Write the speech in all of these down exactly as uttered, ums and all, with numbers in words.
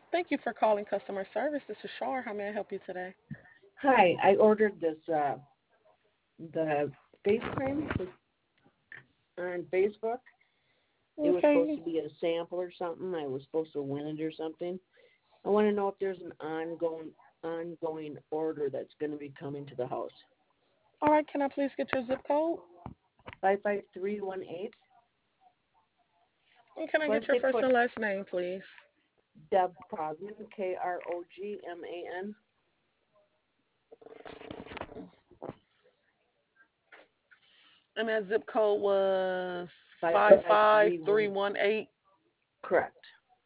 Thank you for calling customer service. This is Shar. How may I help you today? Hi, I ordered this uh the face cream on Facebook. It was supposed Okay. to be a sample or something. I was supposed to win it or something. I want to know if there's an ongoing ongoing order that's going to be coming to the house. All right. Can I please get your zip code? Five five three one eight. And can I Plus get your they first put and last name, please? Deb Krogman, K R O G M A N. And that zip code was Five five five five three three one. one eight. Correct.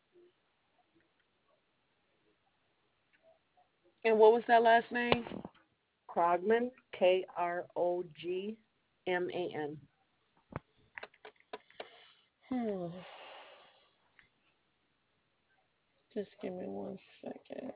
And what was that last name? Krogman, K R O G M A N. Hmm. Just give me one second.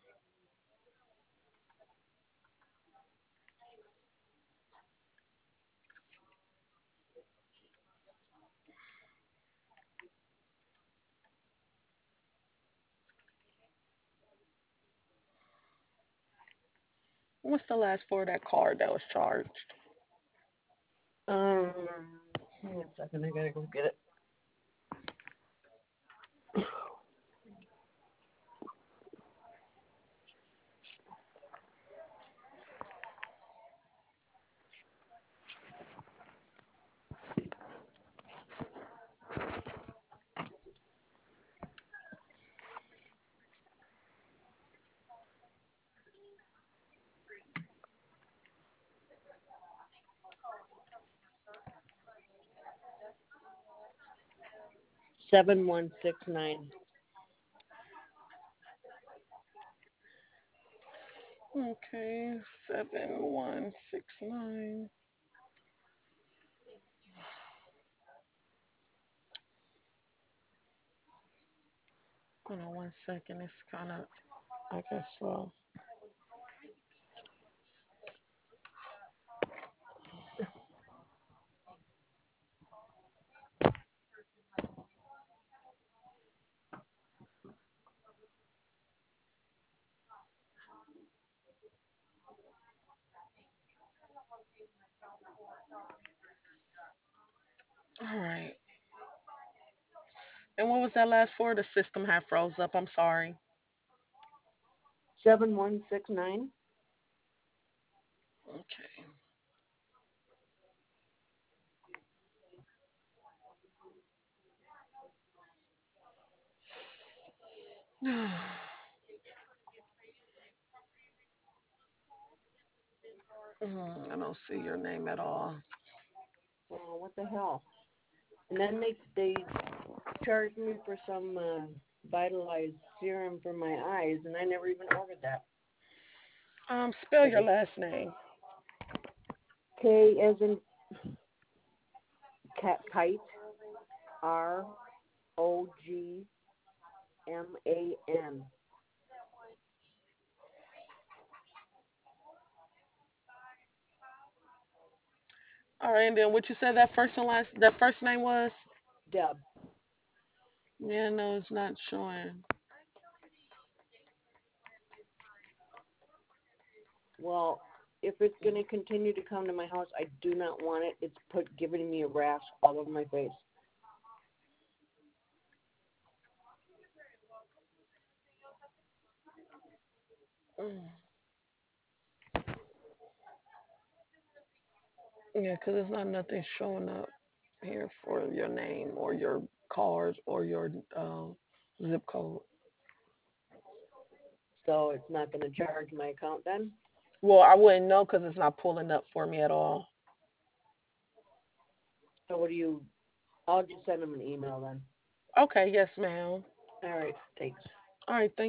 What's the last four of that card that was charged? Um, Hang on a second. I gotta go get it. Seven one six nine. Okay, seven one six nine. Hold on one second. It's kind of, I guess, slow. All right. And what was that last four? The system had froze up. I'm sorry. Seven one six nine. Okay. Mm, I don't see your name at all. Oh, what the hell? And then they they charged me for some uh, vitalized serum for my eyes, and I never even ordered that. Um, spell your Silly. last name. K as in cat kite. R O G M A N. All right, and then what you said that first and last, that first name was? Deb. Yeah, no, it's not showing. Well, if it's going to continue to come to my house, I do not want it. It's put giving me a rash all over my face. Mm. Yeah, because there's not nothing showing up here for your name or your card or your um, zip code. So it's not going to charge my account then. Well, I wouldn't know because it's not pulling up for me at all. So what do you? I'll just send them an email then. Okay, yes, ma'am. All right. Thanks. All right, thank